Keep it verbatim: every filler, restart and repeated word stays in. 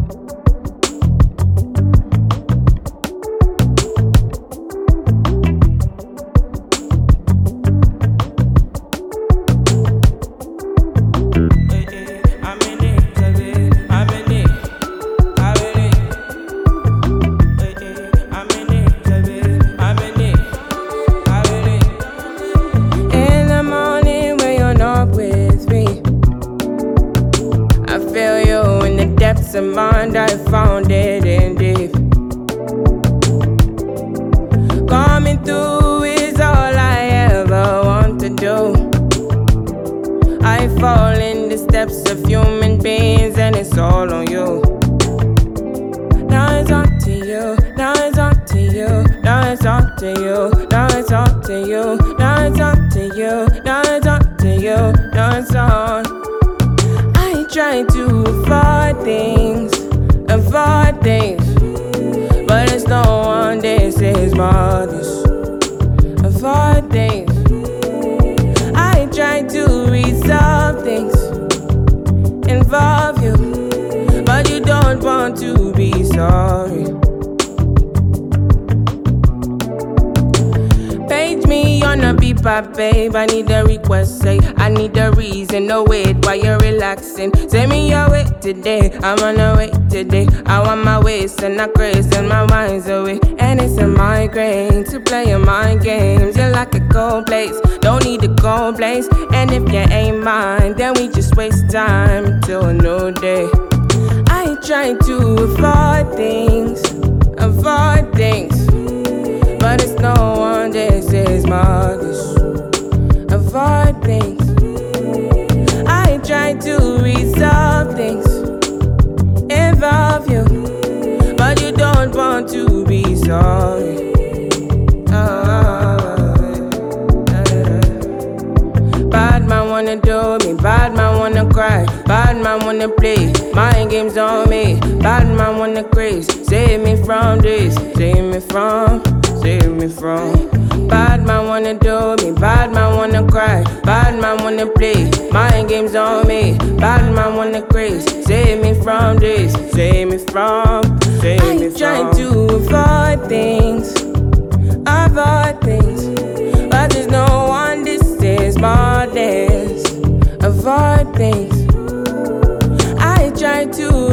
Of mind, I found it in deep. Coming through is all I ever want to do. I fall in the steps of human beings, and it's all on you. Now it's on to you. Now it's on to you. Now it's on to you. Now it's on to you. Now it's on to you. Now it's on to you. Now it's on. I try to avoid things, avoid things, but it's no one, this is madness. Avoid things. I try to resolve things, involve you, but you don't want to be sorry. Page me on a beeper, babe. I need a request, say I need a reason. No wait while you're relaxing. Send me your way today. I'm on a way today. I want my waist and I craze and my mind's away. And it's a migraine to play your mind games. You're like a cold place, don't need a cold place. And if you ain't mine, then we just waste time until a new day. I try to avoid things, avoid things, but it's no one, this is madness. Avoid things. I try to resolve things, involve you, but you don't want to be sorry. Oh, bad man wanna do me, bad man wanna cry, bad man wanna play mind games on me, bad man wanna craze. Save me from this, save me from, save me from. Bad man wanna do me, bad man wanna cry, bad man wanna play mind games on me, bad man wanna craze. Save me from this, save me from, save I me from. I try to avoid things, avoid things, but there's no one, this is madness. Avoid things. I try to